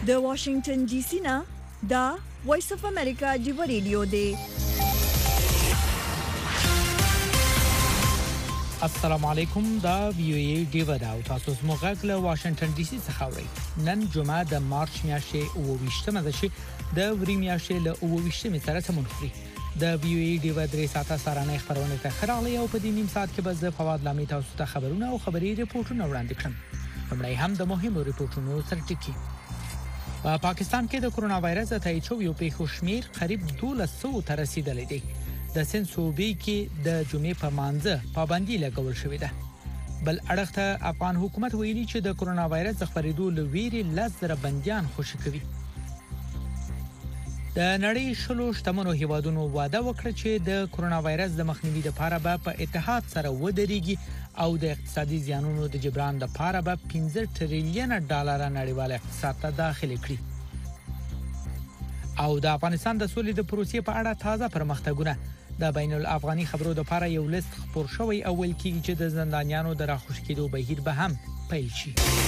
د واشنگټن ډي سي نه دا وایس اف امریکا دی ریډیو دی. السلام علیکم دا وی او ای ډیو دا او تاسو زموږ له واشنگټن ډي سي څخه اورئ. نن جمعه د مارچ میاشتې 28مه ده چې د وري میاشتې له 28مې سره سمون خوري. د وی او ای ډیو درې ساعته سارانه خبرونه ته خراله او په دې نیم ساعت کې به زه فواد لامي تاسو ته خبرونه او خبري ریپورتونه وړاندې کړم. همړی هم د مهمو ریپورتونو سره ټکی. په پاکستان کې د کرونا وایرس د تایید شویو پیښو شمیر قریب 1200 ته رسیدلی دی. د سند صوبې کې د جمعې په مانځه پابندي لګول شوې ده. بل اړخ ته افغان حکومت ویلي چې د کرونا وایرس د خپرېدو لویري 10,000 بنديان خوشي کوي. د نړۍ شلو شتمنو هیوادونو وعده وکړه چې د کرونا وایرس د مخنیوي لپاره به په اتحاد سره ودرېږي او د اقتصادي زیانونو د جبران لپاره به 15 ټریلیون ډالر نړیوال اقتصاد ته داخل کړي. او د افغانستان د سولې د پروسې په اړه تازه پرمختګونه د بین الافغاني خبرو لپاره یو لیست خبر شوی او ویل کېږي چې د زندانیانو د راخوش کېدو بهیر به هم پیل شي.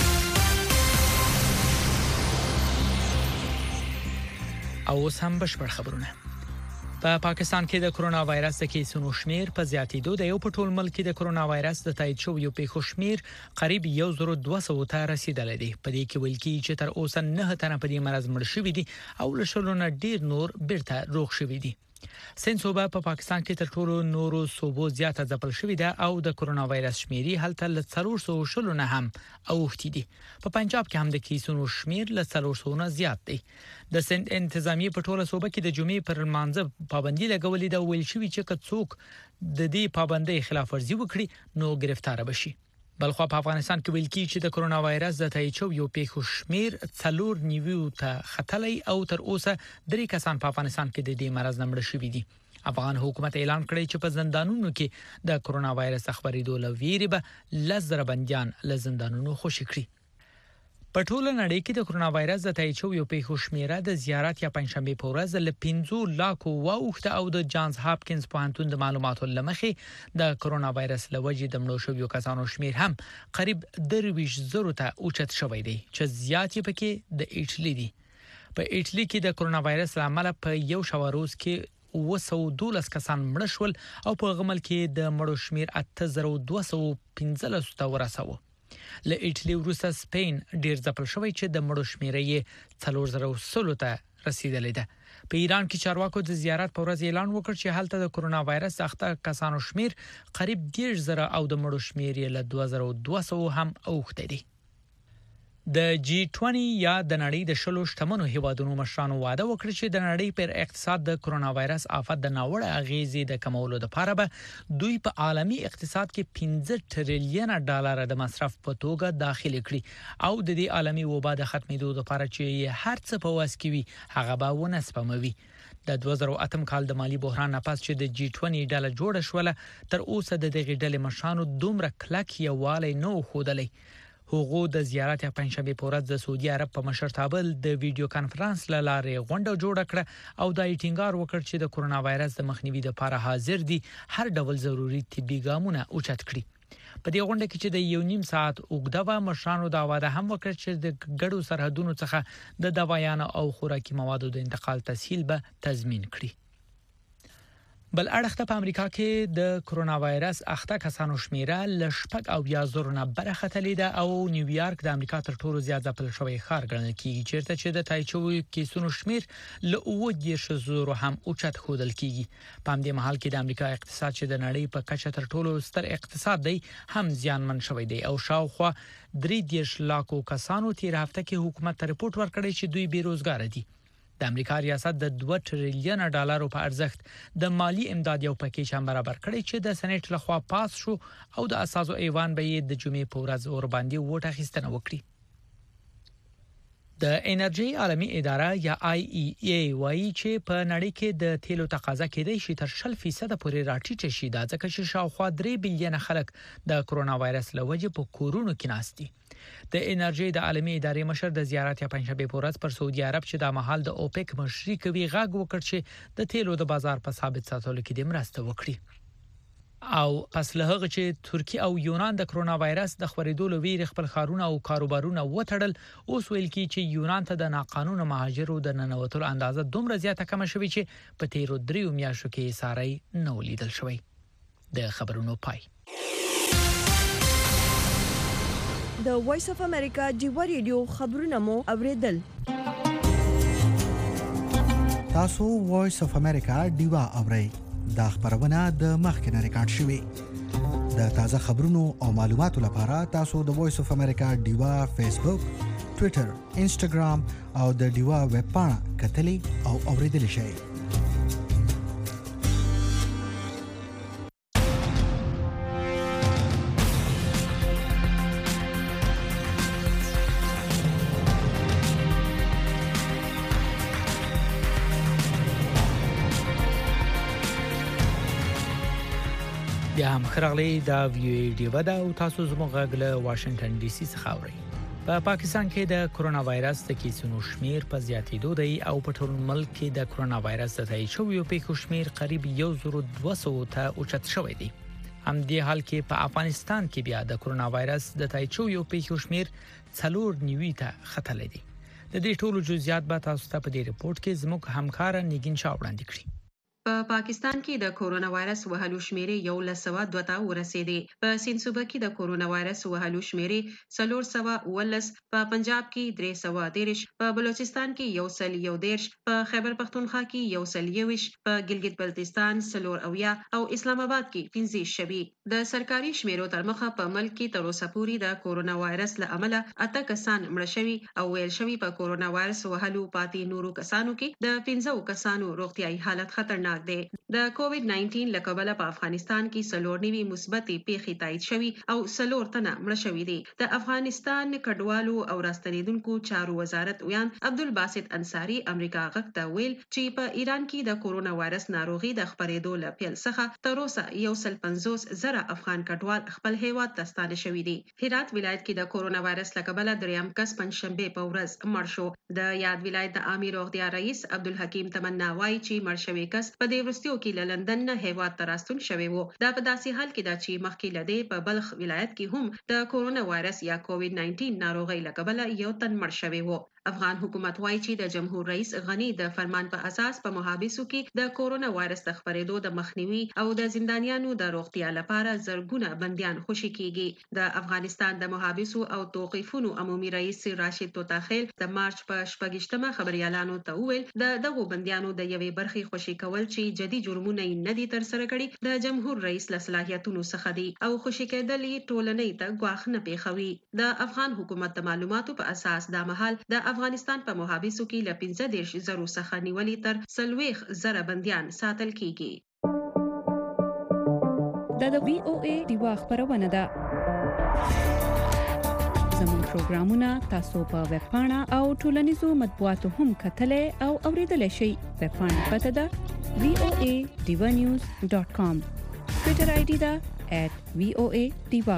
او اوس هم بشپړ خبرونه. په پاکستان کې د کرونا وایرس د کیسونو شمیر په زیاتېدو د یو په ټول ملک د کرونا وایرس د تایید شویو پیښو شمیر قریب 1200 ته رسیدلی دی. په دې کې ویل کېږي چې تر اوسه 9 تنه په دې مرض مړ شوي دي او له شلو نه ډیر نور بیرته روغ شوي دي. سند صوبه په پاکستان کې تر ټولو نورو صوبو زیاته ځپل شوې ده او د کرونا وایرس شمیرې هلته ل 400 نه هم اوختي دي. په پنجاب کې هم د کیسونو شمیر ل 400 نه زیات دی. د سند انتظامی په ټوله صوبه کې د جمعې پر مانځه پابندي لګولې ده. ویل شوی چې کڅوک د دې پابندۍ خلاف ورزي وکړي نو گرفتار بشي. بلخو په افغانستان کې ویل کېږي چې د کرونا وایرس د تایید شویو پیښو شمیر 4.9 ته ختلی او تر اوسه 3 کسان په افغانستان کې د دې مرض مړ شوي دي. افغان حکومت اعلان کړی چې په زندانونو کې د کرونا وایرس خبرېدو لویری به 10,000 بنديان له زندانونو خوشي کړي. په ټوله نړۍ کې د کرونا وایرس د تایید شویو پیښو شمیره د زیارت یا پنځشنبه په ورځ له 15 لک واوښته او د جانز هاپکینز پوهنتون د معلوماتو لمخې د کرونا وایرس لوجې د مړو شویو کسانو شمیر هم قریب 23,000 ته اوچت شوی دی چې زیات یې پکې د ایټلی دي. په ایټلی کې د کرونا وایرس لامل په یو شواروز کې 212 کسان مړ شول او په غمل کې د مړو شمیر 8215 ته ورساوه. له ایټلی وروسته سپین ډیر ځپل شوی چې د مړو شمیر یې 4000 ته رسیدلی ده. په ایران کې چارواکو د زیارت په ورځ اعلان وکړ چې هلته د کرونا وایرس اخته کسانو شمیر قریب 10,000 او د مړو شمیر یې له 2200 هم اوښته دي. د جی 20 یا د نړۍ د شلو شتمنو هیوادونو مشرانو وعده وکړه چې د نړۍ پر اقتصاد د کرونا وایرس آفت د ناوړه اغیزې د کمولو لپاره به دوی په عالمي اقتصاد کې 15 ټریلیون ډالر د مصرف په توګه داخل کړي او د دې عالمي وبا د ختمېدو لپاره چې هر څه په واس کې وي هغه به ونه سپموي. د 2008 کال د مالی بحران نه پس چې د جی 20 ډله جوړه شوله تر اوسه د دغه ډلې مشرانو دومره کلک یووالی نه خوده. هغه د زیارت یا پنځشنبه په ورځ د سعودي عرب په مشرتابه د ویډیو کانفرنس لاره غونډه جوړه کړه او د ټینګار وکړ چې د کرونا وایرس د مخنیوي لپاره حاضر دي هر ډول ضروري طبي ګامونه اوچت کړي. په دې غونډه کې چې د یو نیم ساعت اوږده و مشرانو دا وعده هم وکړ چې د ګډو سرحدونو څخه د دوايانو او خوراکي موادو د انتقال تسهیل به تضمین کړي. بل اړخ ته په امریکا کې د کرونا وایرس اخته کسانو شمیره ل 10,000 نه برختلې ده او نیویارک د امریکا تر ټولو زیات ځپل شوی ښار ګڼل کیږي چیرته چې د تایید شویو کیسونو شمیر ل 10,000 هم اوچت ښودل کیږي. په همدې مهال کې د امریکا اقتصاد چې د نړۍ په کچه تر ټولو ستر اقتصاد دی هم زیانمن شوی دی او شاوخوا 3 لک کسانو تیر هفته کې حکومت ته رپورت ورکړی چې دوی بیروزګار دي. د امریکا ریاست د 2 ټریلیون ډالرو په ارزښت د مالی امداد یو پکیج هم برابر کړی چې د سېنات لخوا پاس شو او د اساسو ایوان به د جمعې په ورځ اور باندې ووټ اخیستنه وکړي. د انرژي عالمي اداره یا IEA وایي چې په نړۍ کې د تیلو تقاضا کېدای شي تر 0% پورې راټیټ شي دا ځکه چې شاوخوا 3 بلین خلک د کرونا وایرس له وجې په کورونو کې ناست دي. د انرژي د عالمي ادارې مشر د زیارت یا پنځشنبه په ورځ پر سعودي عرب چې د محل د اوپک مشري کوي غږ وکړ چې د تیلو د بازار په ثابت ساتلو کې د مرسته وکړي. او پس له هغه چې ترکیه او یونان د کرونا وایرس د خپرېدو لوي خپل خارونه او کاروبارونه وټړل اوس ویل کی چې یونان ته د ناقانونه مهاجرو د ننوتلو اندازه دومره زیاته کم شوې چې په تیرو 3 میاشتو کې ساري نو لیدل شوی د خبرونو پای د وایس اف امریکا جیو ریډیو خبرونه مو اوریدل تاسو وایس اف امریکا دیوا اورئ دا خبرونه د مخکنه ریکارډ شوې د تازه خبرونو او معلوماتو لپاره تاسو د وایس اف امریکا دیوا فیسبوک ټوئیټر انسټاګرام او د دیوا ویب پاڼه کتلی او اوریدل شئ بیا هم خرغلی دا ویډیو دا او تاسو زموږ غږ واشنگټن ډي سي څخه اورئ په پاکستان کې د کرونا وایرس د کیسونو شمیر په زیاتېدو دی او په ټول ملک کې د کرونا وایرس د تایید شویو پیښو شمیر قریب 1200 ته اوچت شوی دی هم دې حال کې په افغانستان کې بیا د کرونا وایرس د تایید شویو پیښو شمیر 4.9 ته ختلې دي د دې ټولو جزئیات به تاسو ته په دې ریپورت کې زموږ همکار نګین شاه وړاندې کړي په پاکستان کې د کورونا وایرس وهلو شمیرې 1102 ته ورسېدې په سیند صوبه کې د کورونا وایرس وهلو شمیرې 419 په پنجاب کې 313 په بلوچستان کې 111 په خیبر پختونخوا کې 121 په ګلګت بلتستان 4 او اسلام آباد کې 15 شوي د سرکاري شمیرو تر مخه په ملک کې تر اوسه پورې د کورونا وایرس له امله 8 کسان مړ شوي او ویل شوي په کورونا وایرس وهلو پاتې نورو کسانو کې د 15 کسانو روغتيایي حالت خطرناک دی د کووډ 19 لکبله په افغانستان کې سلورنیوي مثبتې پیښې تایید شوي او سلور تنه مړ شوي دي د افغانستان کډوالو او راستنیدونکو چارو وزارت ویان عبدالباسط انصاری امریکا غږ ته ویل چې په ایران کې د کورونا وایرس ناروغي د خپرېدو له پیل څخه تر اوسه 150 زره افغان کډوال خپل هیواد ته ستانه شوي دي هرات ولایت کې د کورونا وایرس لکبله دریم کس پنځشنبه په ورځ مړ شو د یاد ولایت د عامه روغتیا رئیس عبدالحکیم تمنا وایي چې مړ شوی کس په دې وروستیو کې له لندن نه هیواد ته راستون شوی وو دا په داسې حال کې دا چې مخکې لدې په بلخ ولایت کې هم د کورونا وایرس یا کووډ 19 ناروغي لکبله یو تن مړ شوی وو افغان حکومت وایي چې د جمهور رئیس غنی د فرمان په اساس په محابسو کې د کورونا وایرس د خپرېدو د مخنیوي او د زندانیانو د روغتیا لپاره زرګونه بنديان خوشي کیږي د افغانستان د محابسو او توقیفونو عمومي رئیس راشد توتاخیل د مارچ په 28مه خبريالانو ته وویل دغه بنديانو د یوې برخې خوشي کول چې جدي جرمونه نه دي تر سره کړي د جمهور رئیس له صلاحیتونو څخه دي او خوشي کېدل ټولنې ته ګواښ نه پیښوي د افغان حکومت د معلوماتو په اساس د مهال د افغانستان په محابسو کې له 15 زرو څخه نیولې تر 40 زره بنديان ساتل کیږي د VOA دیوا خبرونه ده زموږ پروګرامونه تاسو په ویب پاڼه او ټولنیزو مطبوعاتو هم کتلای او اوریدلای شئ ویب پاڼه پته ده voadivanews.com ټوئیټر آی ډی ده @voadiva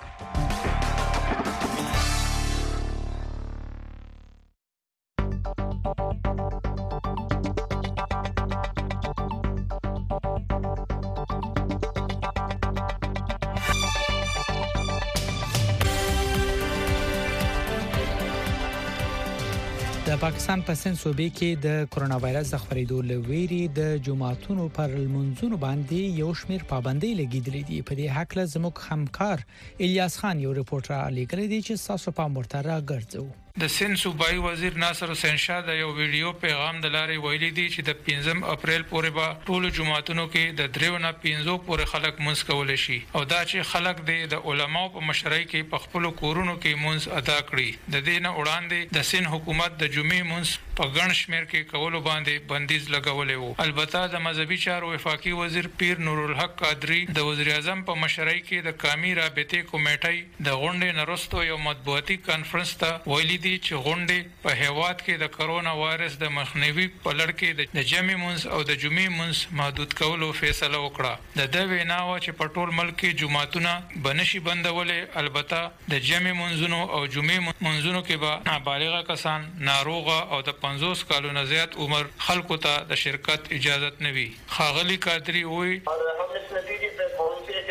د پاکستان په سند صوبې کې د کرونا وایرس د خپرېدو لويري د جمعهتونو پر المنځونو باندې یو شمېر پابندۍ لګیدلې دي په دې حق له زموږ همکار الیاس خان یو ریپورټر علی کړی دی چې تاسو په مرترا ګرځو د سند صوبایي وزیر ناصر حسین شاه د یو ویډیو پیغام د لارې ویلي دی چې د 15 اپریل پورې به ټول جمعهتونو کې د 3 نه 15 پورې خلک منځ کول شي او دا چې خلک د علماو په مشرۍ کې په خپل کورونو کې منځ ادا کړي د دې نه وړاندې د سند حکومت د جمعې منځ په ګڼ شمېر کې کولو باندې بندیز لګولې وو البته د مذهبي چارو وفاقي وزیر پیر نور الحق قادری د وزیر اعظم په مشرۍ کې د قومي رابطې کمیټې د غونډې نرستو یو مطبوعاتي کانفرنس ته ویلي دي چې غونډې په هیواد کې د کرونا وایرس د مخنیوي په لړ کې د جمعې منځ او د جمعې منځ محدود کولو فیصله وکړه د دوی وینا و چې په ټول ملک کې جمعهتونه بنشي بندولې البته د جمعې منځونو او جمعې منځونو کې به نابالغ کسان ناروغه او د 50 کالو نه زیات عمر خلکو ته د شرکت اجازه نه وي خاغلی قادری وی और हम इस नतीजे पे पहुंचे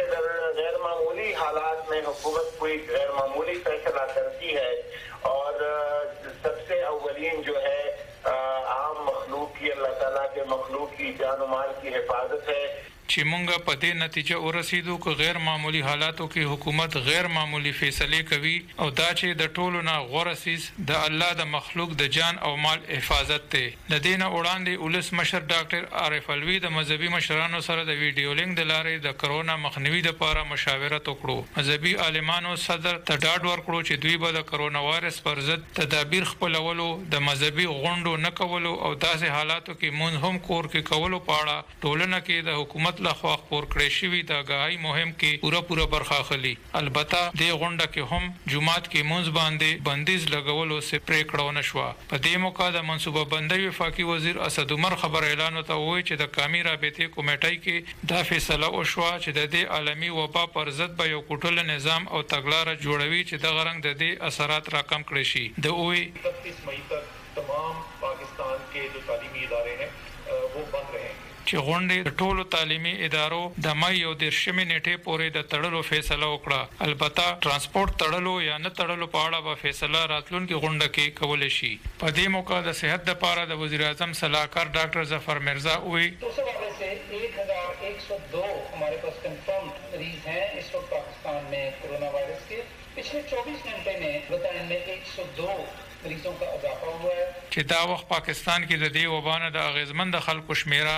हुकूमत कोई गैर मामूली फैसला करती है और सबसे अव्वलीन जो है आम मखलूक की, अल्लाह ताला के मखलूक की जान और माल की हिफाजत है। چې مونږ په دې نتیجه ورسېدو چې غیر معمولی حالاتو کې حکومت غیر معمولی فیصله کوي او دا چې د ټولو نه غوره سیس د الله د مخلوق د جان او مال حفاظت ته د دینه وړاندې ولس مشر ډاکټر عارف الوی د مذهبي مشرانو سره د ویډیو لینک د لارې د کرونا مخنیوي لپاره مشاورت وکړو. مذهبي عالمانو صدر ته ډاډ ورکړو چې دوی به د کرونا وایرس پر ضد تدابیر خپلولو، د مذهبي غونډو نه کولو او داسې حالاتو کې مونږ هم کور کې کولو په اړه ټولنه کې د حکومت لخوا خبر کړی شوی د غاهي مهم کې پوره برخه اخلي. البته د غونډه کې هم جمعات کې منځ باندې بندیز لګولو سره پریکړه نشوه. په دې موقع د منصوبه بندي وفاقي وزیر اسد عمر خبر اعلان وته وی چې د قومي رابطې کمیټې کې دا فیصله وشوه چې د دې عالمي وبا پر ضد به یو کوټل نظام او تګلارې جوړوي چې د غرنګ د دې اثرات راکم کړي شي. د اوې 31 مئی تک تمام پاکستان کے جو تعلیمی ادارے ہیں وہ بند رہے ہیں. چې غونډې د ټولو تعلیمي ادارو د مې او د شمې نیټه پورې د تړلو فیصله وکړه. البته ترانسپورت تړلو یا نه تړلو په اړه به فیصله راتلونکي غونډه کې کول شي. په دې موقع د صحت لپاره د وزیر اعظم صلاحکار ډاکټر ظفر مرزا وی اس حوالے سے 1102 ہمارے پاس کنفرم مریض ہیں اس وقت پاکستان میں کورونا وائرس کے. پچھلے 24 گھنٹے میں بتانے میں 102 مریضوں کا اضافہ ہوا ہے. چې دا وخت پاکستان کې د دې وبانه د اغیزمند خلکو شمیره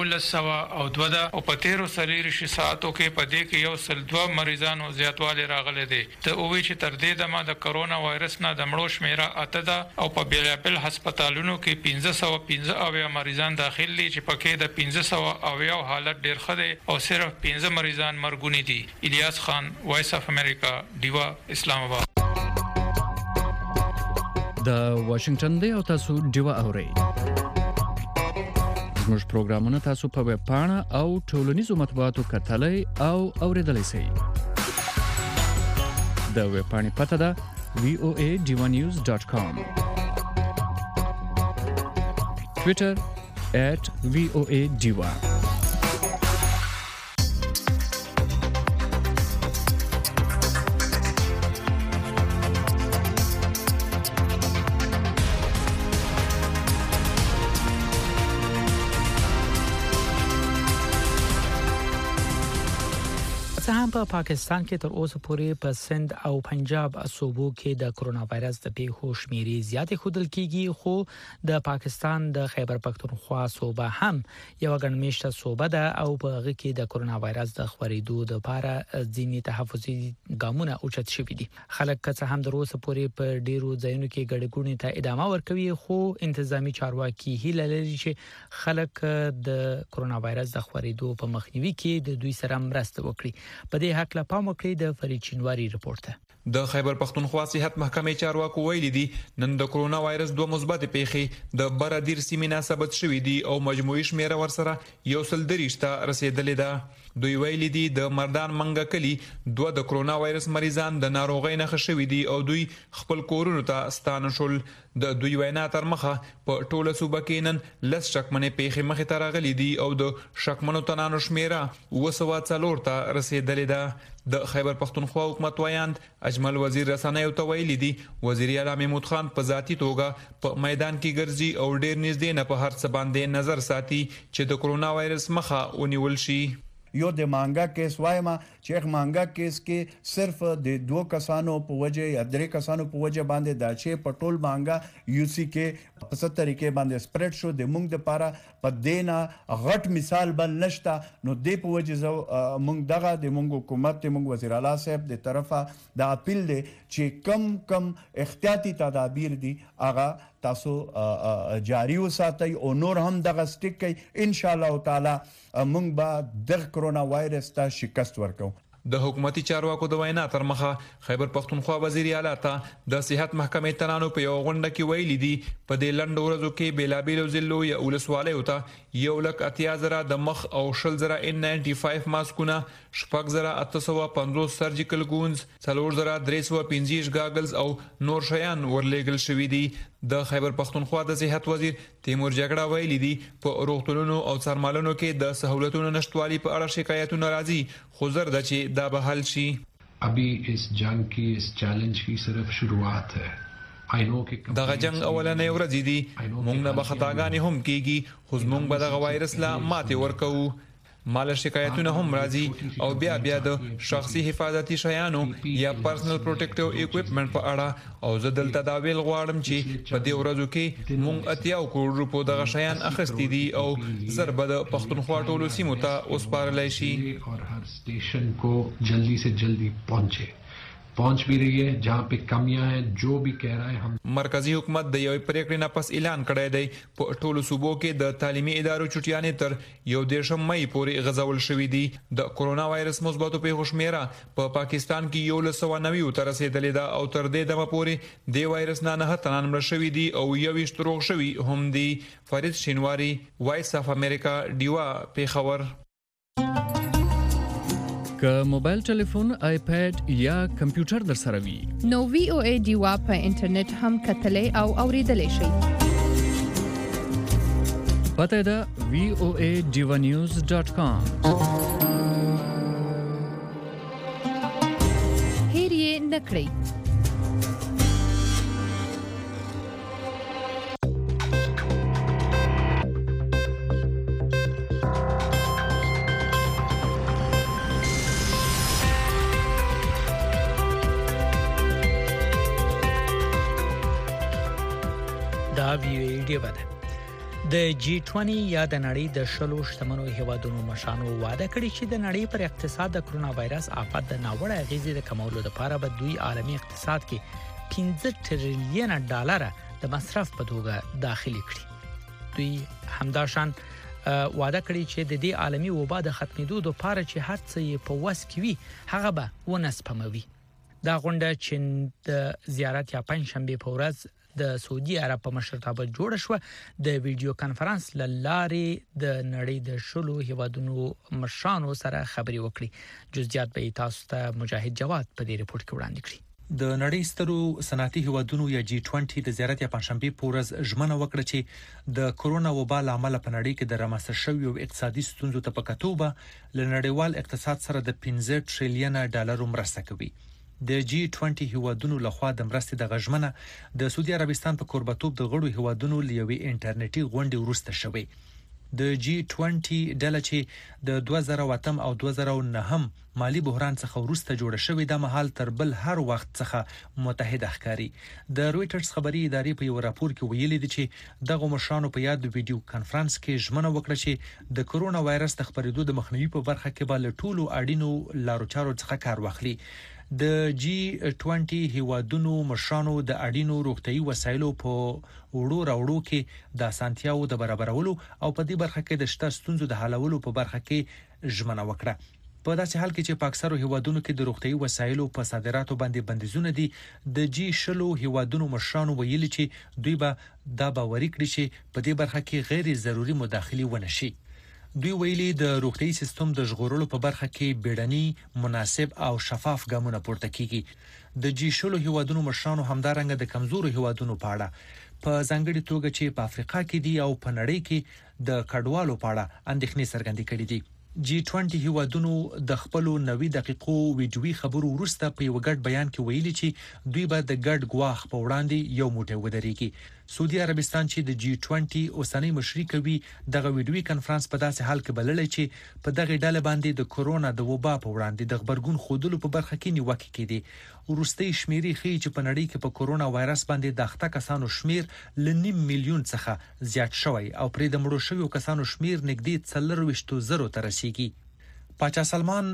1102 او په 13 ساعتو کې په دې کې 102 مریضانو زیاتوالی راغلي دي. ته اووي چې تر دې دمه د کرونا وایرس نه د مړو شمیره اته ده او په بیلابل هسپتالونو کې 1515 مریضان داخل دي چې پکې د 1500 حالت ډېر ښه دي او صرف 15 مریضان مرګونی دي. الیاس خان، وایس اف امریکا، ډیوا، اسلام آباد. د واشنگټن دی او تاسو ډیوا اورئ. زموږ پروګرامونه تاسو په ویب پاڼه او ټولنیزو مطبوعاتو کتلای او اوریدلای شئ. د ویب پاڼې پته ده voadivanews.com. Twitter @voadiva. په پاکستان کې تر اوسه پورې په سند او پنجاب صوبو کې د کرونا وایرس د پیښو شمیرې زیاتې ښودل کیږي، خو د پاکستان د خیبر پختونخوا صوبه هم یو ګڼمېشته صوبه ده او په هغه کې د کرونا وایرس د خورېدو لپاره ځینې تحفظي ګامونه اوچت شوي دي. خلک که هم تر اوسه پورې په ډیرو ځایونو کې ګډوډۍ ته ادامه ورکوي، خو انتظامی چارواکي هیله لري چې خلک د کرونا وایرس د خورېدو په مخنیوي کې د دوی سره مرسته وکړي. په دې حق لا پام وکړئ. د فرید چینواری رپورت ده. د خیبر پختونخوا صحت محکمې چارواکو ویلي دي نن د کرونا وایرس 2 مثبت پیښې د برادر سیمه ثابت شوې دي او مجموعي شمیره ورسره 130 ته رسیدلې ده. دوی ویلي دي د مردان منګه کلی 2 د کرونا وایرس مریضان د ناروغۍ نه خښوي دي او دوی خپل کورونو ته ستانه شول. د دوی وینا تر مخه په ټوله صوبه کې نن لس شکمنې پیښې مخې ته راغلي دي او د شکمنو تنانو شمیره 240 ته رسیدلې ده. د خیبر پختونخوا حکومت وایاند اجمل وزیر رسنیو ته ویلي دي وزیر اعلی محمود خان په ذاتی توګه په میدان کې ګرځي او ډیر نږدې نه په هر څه باندې نظر ساتي چې د کرونا وایرس مخه ونیول شي. یو د مانګه کیس وایم چې یک مانګه کیس کې صرف د 2 کسانو په وجه یا 3 کسانو په وجه باندې دا چې پټول مانګه یو سی کې په ست طریقې باندې سپریډ شو. د مونږ د لپاره په دینا غټ مثال بل نشته. نو د په وجه مونږ دغه د مونږ حکومت د مونږ وزیر اعلی صاحب د طرفه د اپیل دی چې کم احتیاطي تدابیر دي هغه تاسو جاری وساتئ او نور هم دغه سټیک کوي. ان شاء الله تعالی مونږ به د کرونا وایرس ته شکست ورکو. د حکومتي چارواکو د وینا تر مخه خیبر پختونخوا وزیر اعلی ته د صحت محکمې تنانو په یو غونډه کې ویلي دي په دې لنډ ورځو کې بیلابیل ضلعو یا ولسوالیو ته 1,80,000 د مخ او 10,000 N95 ماسکونه، 6,850 سرجیکل ګونز، 4,350 گاگلز او نور شیان ورلېږل شوي دي. د خیبر پختونخوا د صحت وزیر تیمور جګړه ویلي دي په روغتونونو او څارمالونو کې د سہولتونو نشټوالي په اړه شکایتونه راځي، خو زر ده چې دا به حل شي. अभी इस जंग की इस चैलेंज की सिर्फ शुरुआत है دغه جنگ اولنې ورځې دي موږ نه بخطاګانې هم کیږي خو موږ به دغه وایرس لا ماته ورکو مال شکایتونه هم راځي او بیا د شخصي حفاظتي شیانو یا پرسنل پروټیکټیو اکوپمنټ په اړه او زه دلته دا ویل غواړم چې په دې ورځو کې موږ 80 کروڑ روپو دغه شیان اخیستي دي او ضربه د پښتونخوا ټولو سیمو ته وسپارل شي और हर स्टेशन को जल्दी से जल्दी पहुंच भी रही है जहां पे कमियां हैं जो भी कह रहा है हम مرکزی حکومت د یو پریکړې نه پس اعلان کړی دی په ټولو صوبو کې د تعلیمي ادارو چټیانې تر 1 مې پورې غځول شوې دي د کورونا وایرس مثبتو پیښو شمیره په پاکستان کې 190 تر رسیدلې ده او تر دې دمه پورې د وایرس نه 9 مړ شوي دي او 21 روغ شوي هم دي فرید شینواری وایس اف امریکا دیوا پیښور که موبایل ټلیفون آیپاد یا کمپیوټر در سره وي نو وی او ای دیوا په انټرنیټ هم کتلې او اوریدلې شي پته ده voadivanews.com هیر یې نکړئ د G20 یا د نړۍ د شلو شتمنو هیوادونو مشرانو وعده کړې چې د نړۍ پر اقتصاد د کرونا وایرس آفت د ناوړه اغیزې د کمولو لپاره به دوی عالمي اقتصاد کې 15 ټریلیون ډالر د مصرف په توګه داخلي کړي. دوی همداشان وعده کړې چې د دې عالمي وبا د ختمېدو لپاره چې هر څه یې په وس کې وي هغه به ونسپموي. دا غونډه چې د زیارت یا پنځشنبه په ورځ د سعودي عرب په مشرتابه جوړ شو د ویډیو کانفرنس لارې د نړۍ د شلو هیوادونو مشرانو سره خبري وکړي. جزئیات به تاسو ته مجاهد جواد په دې ریپورت کې وړاندې کړي. د نړۍ سترو صنعتي هیوادونو یا G20 د زیارت یا پنځشنبه پورز ژمنه وکړه چې د کورونا وبا لامل په نړۍ کې د رامنځته شویو اقتصادي ستونزو ته په کتوبه لنړیوال اقتصاد سره د 15 ټریلیون ډالر مرسته کوي. د G20 هیوادونو لخوا د مرستې د غژمنه د سعودي عربستان په کوربتوب د غړو هیوادونو لوي انټرنیټي غونډې ورسته شوې. د G20 ډله چې د 2008 او 2009 مالی بحران څخه ورسته جوړه شوې د مهال تر بل هر وخت څخه متحده ښکاری. د رويټرز خبري ادارې په یو راپور کې ویلي دي چې دغه مشرانو په یاد ویډیو کانفرنس کې ژمنه وکړه چې د کورونا وایرس د خپرېدو د مخنیوي په برخه کې به له ټولو اړینو لارو چارو څخه کار واخلي. د G20 هیوادونو مشرانو د اړینو روغتيایي وسایلو په وړو راوړو کې د اسانتیاو د برابرولو او په دې برخه کې د شته ستونزو د حلولو په برخه کې ژمنه وکړه. په داسې حال کې چې په اکثرو هیوادونو کې د روغتيایي وسایلو په صادراتو باندې بندیزونه دي، د G20 هیوادونو مشرانو ویلي چې دوی به دا باوري کړي چې په دې برخه کې غیر ضروري مداخله ونه شي. دوی ویلي د روغتيایي سیستم د ژغورلو په برخه کې بیړني، مناسب او شفاف ګامونه پورته کیږي. د G20 هیوادونو مشرانو همدارنګه د کمزورو هیوادونو په اړه په ځانګړي توګه چې په افریقا کې دي او په نړۍ کې د کډوالو په اړه اندېښنې څرګندې کړې دي. G20 هیوادونو د خپل 90 دقیقو ویډیوي خبرو وروسته په یو ګډ بیان کې ویلي چې دوی به د ګډ ګواښ په وړاندې یو موټی ودرېږي. سعودي عربستان چې د G20 اوسنۍ مشري کوي دغه ویډیوي کانفرنس په داسې حال کې بللې چې په دغه ډله باندې د کورونا د وبا په وړاندې د خبرګون خودلو په برخه کې نیوکه کړي. ورستي شمیرې ښیي چې په نړۍ کې په کورونا وایرس باندې د اخته کسانو شمیر ل 9 میلیون څخه زیات شوی او پرې د مړو شویو کسانو شمیر نږدې 420,000 ته رسیدي. پاچا سلمان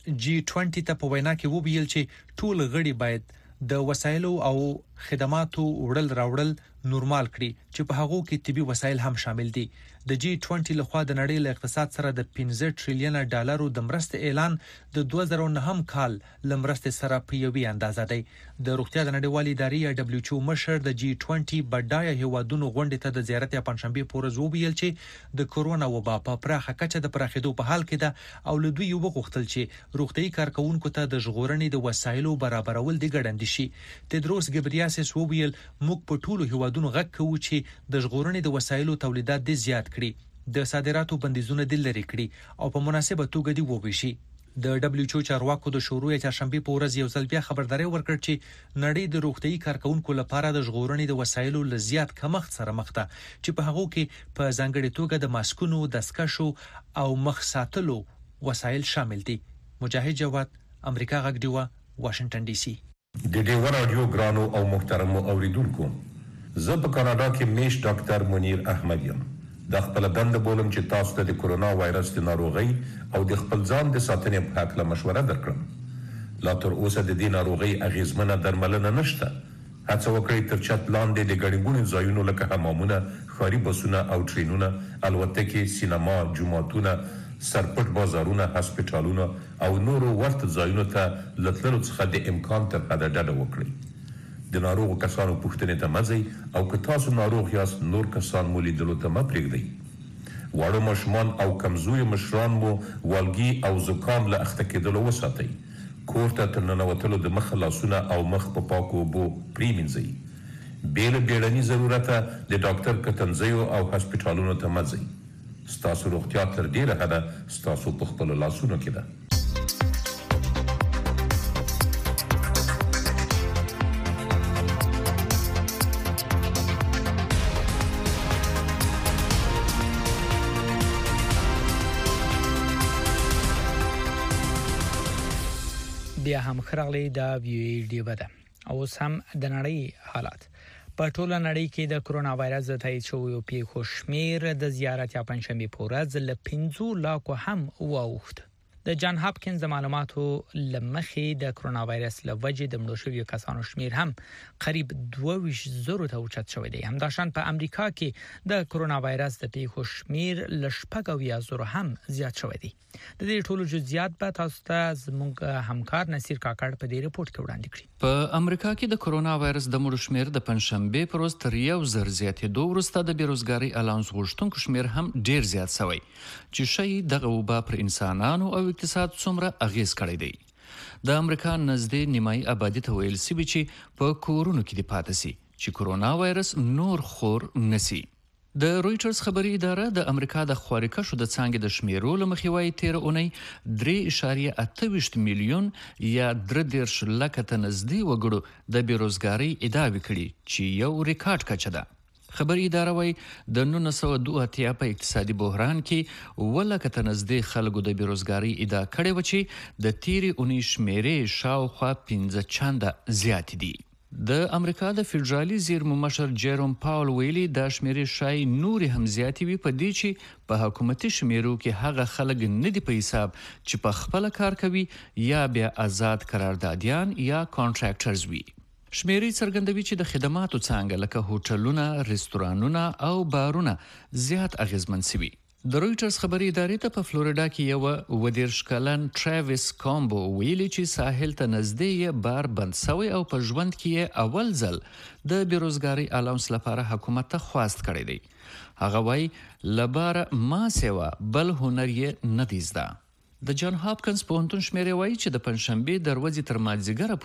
G20 ته په وینا کې وویل چې ټول غړي باید د وسایلو او خدماتو وړل راوړل نورمال کړي چې په هغه کې طبي وسایل هم شامل دي. د G20 لخوا د نړۍ له اقتصاد سره د 15 ټریلیون ډالرو د مرستې اعلان د 2009 کال لمرستې سره په یوې اندازه دی. د روغتیا د نړیوالې ادارې یا WHO مشر د G20 بډایه هیوادونو غونډې ته د زیارت یا پنځشنبه پورز ویل چې د کورونا وبا په پراخه کچه د پراخېدو په حال کې ده او له دوی وغوښتل چې روغتيایي کارکونکو ته د ژغورنې د وسایلو برابرول د ګډندې شي. تدروس ګبریاسس ویل موږ په ټولو هیوادونو غږ کوو چې د ژغورنې د وسایلو تولیدات د زیات کړي، د صادراتو بندیزونه د لری کړي او په مناسبه توګه دی وویشي. د دبليو ایچ او چارواکو د شروع چهارشنبه په ورځ یو ځل بیا خبرداري ورکړ چې نړۍ د روغتيایي کارکونکو لپاره د ژغورنې د وسایلو لزیات کمښت سره مخ ده چې په هغه کې په ځانګړي توګه د ماسکونو، دستکشو او مخ ساتلو وسایل شامل دي. مجاهد جواد، امریکا غږ ډیوه، واشنگټن ډي سي. د ډیوه رادیو ګرانو او محترمو اوریدونکو، زه په کاناډا کې میش ډاکټر منیر احمد یم. د خپل دند بولم چې تاسو ته د کورونا وایرس د ناروغي او د خپل ځان د ساتنې په اړه مشوره درکړم. لا تر اوسه د دې ناروغي اغیزمنه درملنه نشته. هڅه وکړئ تر چت لاندې د ګڼګونو ځایونو لکه حمامونه، ښاري بسونه او ټرینونه، الوتکې، سینما، جوماتونه، سرپټ بازارونه، هسپتالونه او نورو ورته ځایونو ته لتللو څخه د امکان تر حده ډډه وکړئ. د ناروغو کسانو پوښتنې ته مه ځئ او که تاسو ناروغ یاست نور کسان مو لیدلو ته مه پرېږدئ. واړه ماشومان او کمزوري مشران مو والګي او زکام له اخته کېدلو وساتئ. کور ته تر ننوتلو د مخ لاسونه او مخ په پاکو اوبو پرېمینځئ. بې له بیړني ضرورته د ډاکټر کتنځیو او هسپتالونو ته مه ځئ. ستاسو روغتیا تر ډېره حده ستاسو په خپلو لاسونو کې ده. بیا هم خرغلی د ویډیو بده او سم د نړۍ حالات په ټوله نړۍ کې د کرونا وایرس د تایید شویو پیښو شمیر د زیارت یا پنځشنبه په ورځ له 15 لاکو هم واوښت. د جان هاپکینز د معلوماتو لمخې د کرونا وایرس له وجې د مړو شویو کسانو شمیر هم قریب 22,000 ته اوچت شوی دی. همداشان په امریکا کې د کرونا وایرس د پیښو شمیر ل 4,000 هم زیات شوی دی. د دې ټولو جزئیات به تاسو ته زموږ همکار نصیر کاکړ په دې رپورت کې وړاندې کړي. په امریکا کې د کرونا وایرس د مړو شمیر د پنځشنبه پر ورځ تر 1,000 زیاتېدو وروسته د بیروزګاری الاونس غوښتونکو شمیر هم ډیر زیات شوی چې شی دغه وبا پر انسانانو او اقتصاد څومره اغیز کړی دی. د امریکا نږدې نیمایي آبادی ته ویل شوی چې په کورونو کې دی پاتې سي چې کرونا وایرس نور خور نسی. د رويټرز خبري اداره د امریکا د خوارکشو د څانګې د شمیرو لمخې وايي 13 اونۍ 3.28 میلیون یا 3 لکه ته نږدې وګړو د بیروزګاری ادعا کړې چې یو ریکارډ کچه ده. خبري اداره وايي د 1982 په اقتصادي بحران کې ولکه ته نږدې خلکو د بیروزګاری ادعا کړې و چې د تیرې اونۍ شمیرې شاوخوا 15 چنده زیات دي. د امریکا د فدرالي زیرمو مشر جیروم پاول ویلي د شمیرې شای نور هم زیاتې وي په دې چې په حکومتي شمیرو کې هغه خلک نه دي په حساب چې په خپل کار کوي یا بیا آزاد قراردادیان یا کانټراکټرز وي. شمیرې څرګندوي چې د خدماتو څانګه لکه هوټلونه، رستورانونه او بارونه زیات اغیزمن شوي. د رويټرز خبري ادارې ته په فلوریدا کې یو ودیرش کلن ټریویس کامبو ویلي چې ساحل ته نږدې بار بند شوی او په ژوند کې اول ځل د بیروزګاری الاونس لپاره حکومت ته خواست کړی دی. هغه وايي لباره ما سیوا بل هنر یې نه دی زده. د جان هاپکینز پوهنتون شمیرې وایي چې د پنځشنبه د ورځې تر مازدیګره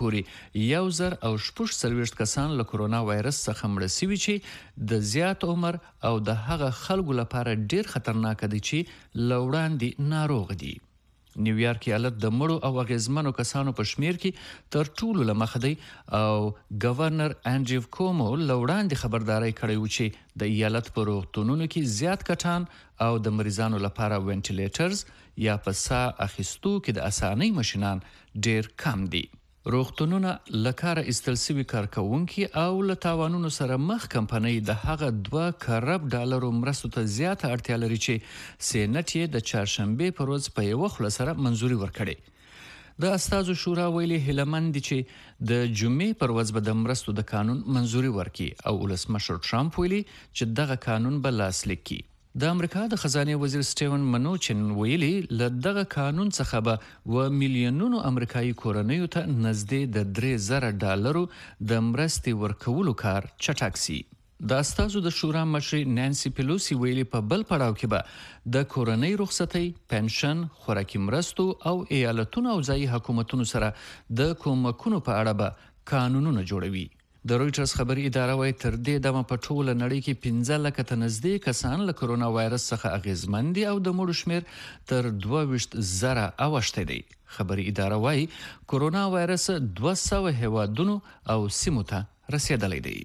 پورې 1,046 کسان له کرونا وایرس څخه مړه شوي چې د زیات عمر او د هغه خلکو لپاره ډیر خطرناک دي چې له وړاندې ناروغ دي. نیویارک ایالت د مړو او اغیزمنو کسانو په شمیر کې تر ټولو لمخ دی او گورنر انډریو کومو له وړاندې خبرداري کړې و چې د ایالت په روغتونونو کې زیات کټان او د مریضانو لپاره وینټیلیټرز یا په سا اخیستو کې د اسانۍ ماشينان ډیر کم دي. روغتونونه لکاره استلسوي کارکونکي او له تاوانونو سره مخ کمپنۍ د هغه 2 کروڑ ډالرو مرستو ته زیاته اړتیا لري چې سېنات یې د چهارشنبه پر ورځ په یو خله سره منځوري ورکړي. د استازو شورا ویلي هیلمند چې د جمعې پر ورځ به د مرستو د قانون منځوري ورکړي او ولسمشر ټرمپ ویلي چې دغه قانون به لاسلیک کړي. د امریکا د خزانه وزیر سټیون منوچن ویلي له دغه قانون څخه به و میلیونونو امریکایي کورنیو ته نږدې د 3,000 ډالرو د مرستې ورکولو کار چټک سي. د استازو د شورا مشر نانسي پیلوسی ویلي په بل پړاو کې به د کورنۍ رخصتۍ، پنشن، خوراکي مرستو او ایالتونو او ځایي حکومتونو سره د کومکونو په اړه به قانونونه جوړوي. د رويټرز خبري اداره وايي تر دې دمه په ټوله نړۍ کې 15 لک ته نږدې کسان له کرونا وایرس څخه اغیزمن دي او د مړو شمیر تر 22,000 اوښتی دی. خبري اداره وايي کرونا وایرس 200 هیوادونو او سیمو ته رسیدلی دی.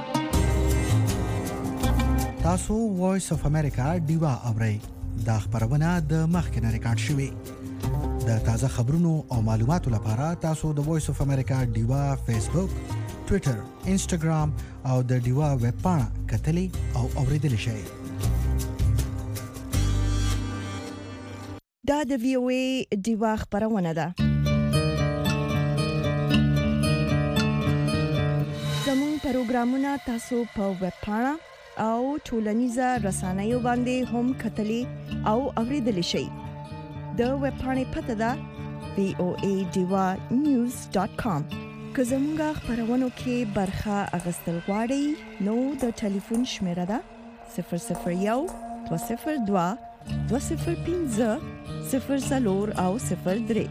تاسو وایس اف امریکا ډیوا اورئ. دا خبرونه د مخکنه ریکارډ شوې. د تازه خبرونو او معلوماتو لپاره تاسو د وایس اف امریکا ډیوا فیسبوک، ټوئیټر، انسټاګرام او د ډیوا ویب پاڼه کتلی او اوریدلی شئ. دا د وی او ای ډیوا خبرونه ده. زموږ پروګرامونه تاسو په ویب پاڼه او ټولنیزه رسنیو باندې هم کتلی او اوریدلی شئ. د ویب پاڼې پته ده voadivanews.com. که زموږ خبرونو کې برخه اخیستل غواړئ نو د ټلیفون شمیره ده 001 202 205 00 او 03.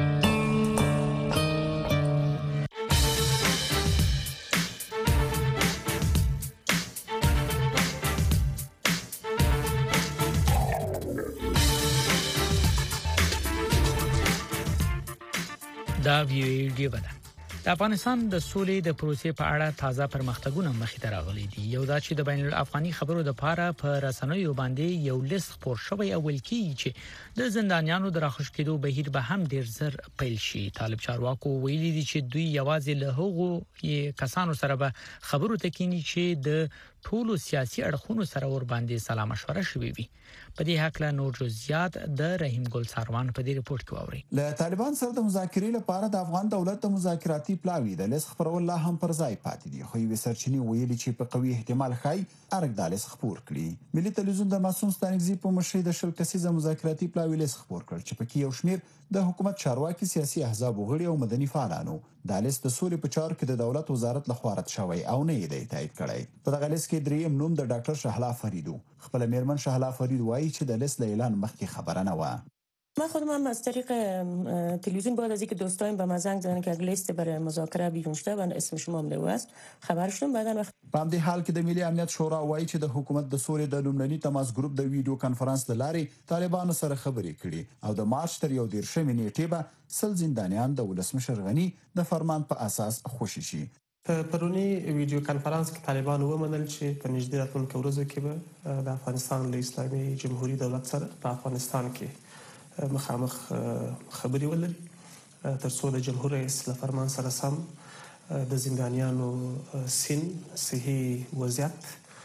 دا ویډیو دی د افغانستان د سولې د پروسې په اړه تازه پرمختګونه مخې ته راغلي دي. یو دا چې د بین الافغاني خبرو د پاره په رسنیو باندې یو لیست خبر شوی او ولکي چې د زندانیانو د راخښ کېدو بهیر به هم ډیر زر پیل شي. طالب چارواکو ویلي دي چې دوی یوازې له هغو کسانو سره به خبرو ته کینی چې د ټولو سیاسي اړخونو سره ور باندې سلام مشوره شوي وي. په دې حق له نور جزئیات د رحیم ګل ساروان په دې ریپورت کې واوري. له طالبان سره د مذاکرې لپاره د افغان دولت د مذاکراتي پلاوی د لیست خبرول لا هم پر ځای پاتې دي. خو یو سرچینی ویلي چې په قوي احتمال خای ارګ د لیست خبر کړي. ملي تلویزیون د معصوم ستانګزي په مشرۍ د شل کسیزه مذاکراتي پلاوی لیست خبر کړ چې پکې یو شمیر د حکومت چارواکي سیاسي احزاب غړي او مدني فعالانو. د لیست د سولې په چارو کې د دولت وزارت لخوا رد شوی او نه یې تایید کړی. په دغه لیست کې دریم نوم د ډاکټر شهلا فریدو. خپل میرمن شهلا فرید وایي چې د لیست د اعلان مخکې خبره نه و. من خودم هم از طریق تلویزیون بعد از اینکه دوستایم به من زنگ زدن که لیست برای مذاکره بیرون شده و اسم شما هم لو است خبر شدم. بعدن په دې حال کې د ملي امنیت شورا وایي چې د حکومت د سولې د لومړني تماس ګروپ د ویډیو کانفرنس د لارې طالبانو سره خبرې کړي او د مارچ تر 11 نیټې به سل زندانیان د ولسمشر غنی د فرمان په اساس خوشي شي. په پرونی ویډیو کانفرنس کې طالبان ومنل چې په نږدې راتلونکو ورځو کې به د افغانستان له اسلامي جمهوریت دولت سره په افغانستان کې مخامخ خبرې ولري تر څو د جمهور رئیس له فرمان سره سم د زندانیانو سین صحي وضعیت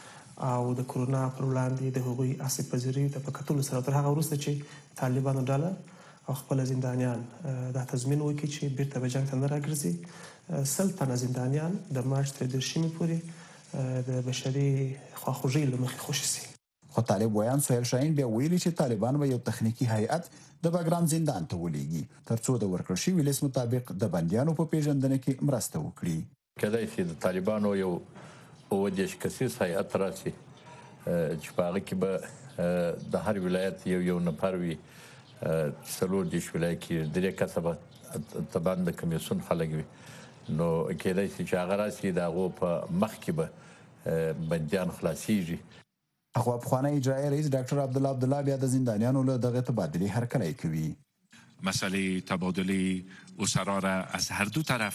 او د کرونا پر وړاندې د هغوی آسیب پذیری د پکتلو سره تر هغه وروسته چې طالبانو ډاله او خپل زندانیان د تضمین وکړي چې بیرته به جنگ ته نه راګرځي. سلطنه زندانیان د مارچ تر 13 پورې د بشري خواخوږۍ له مخې خوشي سي. خو طالب ویان سهیل شاهین بیا ویلي چې طالبان به یو تخنیکی هیئت د بګرام زندان ته ولېږي ترڅو د ورکړ شوي لیست مطابق د بندیانو په پیژندنه کې مرسته وکړي. کله چې د طالبانو یو اوجش کسیس هیئت راشي چې په هغه کې به د هر ولایت یو نفر وي څلور دیش ولایت کې درې کسبه تبان د کمیسون خلک وي نو کېدای شي چې هغه راشي د هغو په مخ کې به بندیان خلاصیږي. اخو افغاني اجرایی رئیس ډاکټر عبدالله عبدالله بیا د زندانیانو له دغه تبادله هرکلی کوي. مسئله تبادله اسرا را از هر دو طرف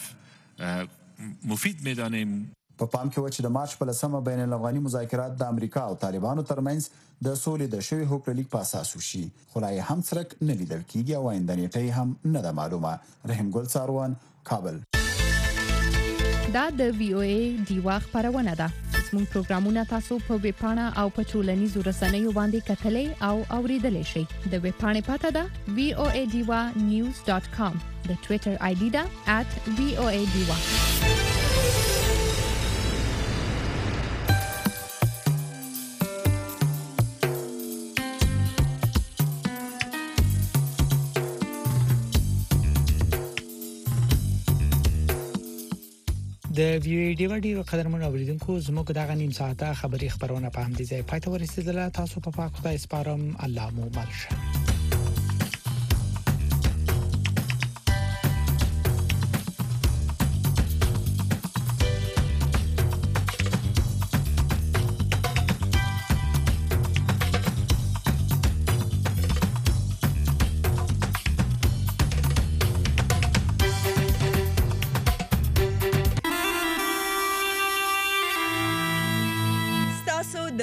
مفید میدانیم. په پام کې و چې د مارچ په لسمه بین الافغاني مذاکرات د امریکا او طالبانو ترمنځ د سولې د شوی هوکړلیک په اساس وشي خو لا هم څرک نه لیدل کېږي او آینده نیټه هم نه ده معلومه. رحیم ګل ساروان، کابل. دا د وی او ای ډیوا خبرونه ده. زموږ پروګرامونه تاسو په ویب پاڼه او په ټولنیزو رسنیو باندې کتلې او اوریدلې شئ. د ویب پاڼې پته ده voadivanews.com. د ټوئیټر آی ډي ده @voadiva. د ویډیو قدرمن اوریدونکو زموږ دغه نیم ساعته خبري خبرونه په همدې ځای پاتې ورسېدله. تاسو په پاک خدای سپارم. الله مو مل شه.